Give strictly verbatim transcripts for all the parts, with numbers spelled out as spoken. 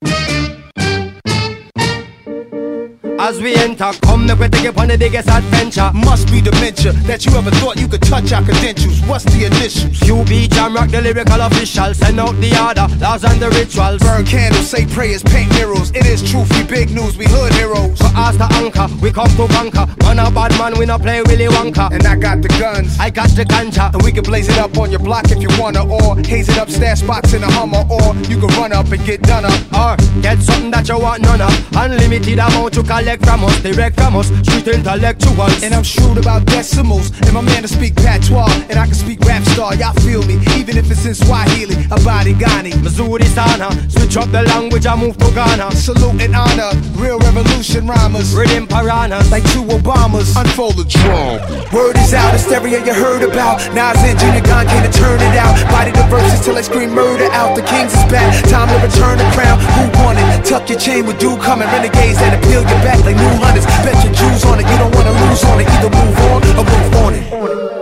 As we enter, come make we take you on the biggest adventure. Must be dementia that you ever thought you could touch our credentials. What's the initials? Q B Jam Rock, the lyrical official. Send out the order, laws and the rituals. Burn candles, say prayers, paint murals. It is truth, we big news, we hood heroes. So as the anchor, we come to conquer. Man a bad man, we no play Willy Wonka. And I got the guns, I got the ganja. and we can blaze it up on your block if you wanna. Or haze it up, stash spots in a Hummer. Or you can run up and get done up. Or get something that you want none of. Unlimited amount to collect from us. Direct from us, street intellectuals. And I'm shrewd about decimals. And my man to speak patois, and I can speak rap star. Y'all feel me, even if it's in Swahili, Abadi Ghani, Missouri Sana. Switch up the language, I move to Ghana. Salute and honor, real revolution rhymers. Rhythm piranhas, Like two Obamas, unfold the drum. Word is out, hysteria you heard about. Nas and Junior Gong came to turn it out. Body the verses till I scream murder out. The kings is back, time to return the crown. Who won it? Tuck your chain with dew coming. Renegades that appeal your back like new hunters. Bet your Jews on it, you don't wanna lose on it. Either move on or move on it.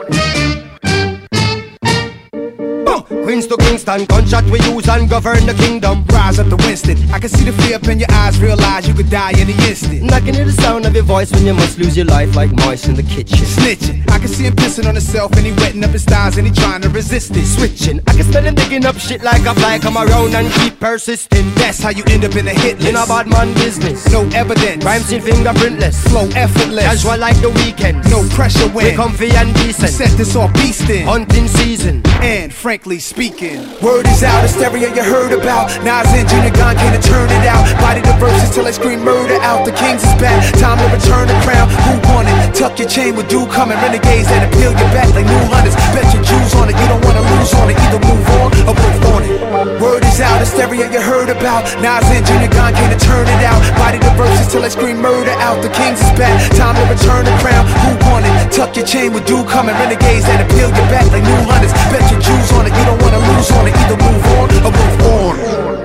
Queens to Kingston, gunshot we use and govern the kingdom. Rise up to Winston, I can see the fear up in your eyes. Realize you could die in the instant. I can hear the sound of your voice when you must lose your life like mice in the kitchen. Snitching, I can see him pissing on himself and he wetting up his thighs and he trying to resist it. Switching, I can smell him digging up shit like a fly. Come around and keep persisting. That's how you end up in a hit list. In a bad man business, No evidence, rhymes in fingerprintless, flow effortless, casual like the weekend. no pressure We when comfy and decent. set this off beastin'. Hunting season. And frankly speaking, word is out, hysteria you heard about. Nas and Junior Gong came to turn it out. Body the verses till I scream murder out. The kings is back, time to return the crown. Who won it? Tuck your chain with dew coming. Renegades that appeal your back like new hunters. Bet your Jews on it, you don't wanna lose on it. Either move on or move on it. Word is out, hysteria you heard about. Nas and Junior Gong came to turn it out. Body the verses till I scream murder out. The kings is back, time to return the crown. Who won it? Tuck your chain with dew coming. Renegades that appeal your back like new hunters. Bet your Jews on it, you don't wanna lose on it. Either move on or move on.